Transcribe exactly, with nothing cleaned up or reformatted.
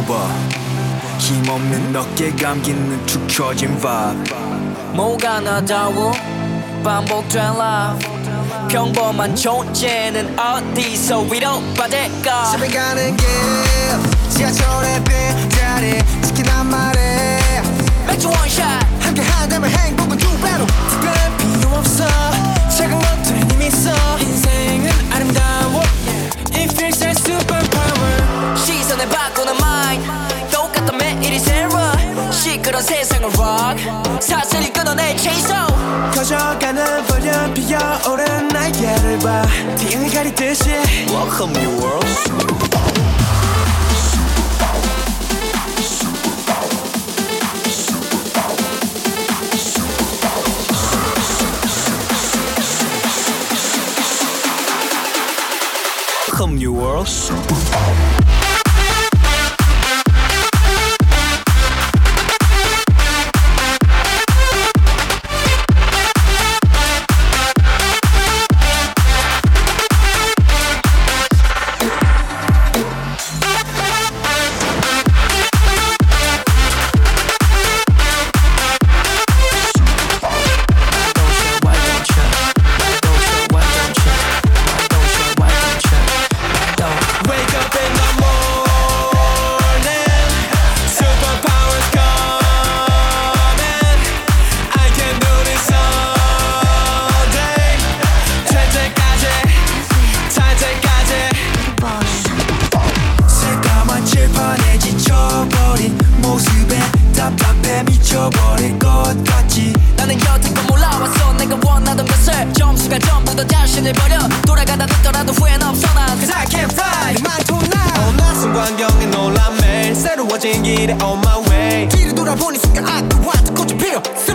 봐 힘없는 어깨 감기는 축 처진 vibe 뭐가 나다워 반복된 love 평범한 존재는 어디서 위로받을까 집에 가는 길 지하철의 빈자리 치킨한 마리 맥주 원샷 함께 한다면 행복은 두 배로 특별한 필요 없어 작은 것들은 이미 있어 인생은 아름다워 It feels like superpower 시선을 바꾸는 mind 똑같던 매일이 새로워 시끄러운 세상을 rock 사슬이 끊어내 chainsaw 커져가는 버려 피어오른 날개를 봐 뒤를 가리듯이 Welcome new world Welcome new world 모습에 답답해 미쳐버릴 것 같지 나는 여태껏 몰라왔어 내가 원하던 것을 점수가 전부 다 자신을 버려 돌아가다 늦더라도 후회는 없어 난 Cause I can't fly 많던 날 낯선 광경에 놀란 매일 새로워진 길에 on my way 뒤를 돌아보니 순간 I do want 꽃이 피어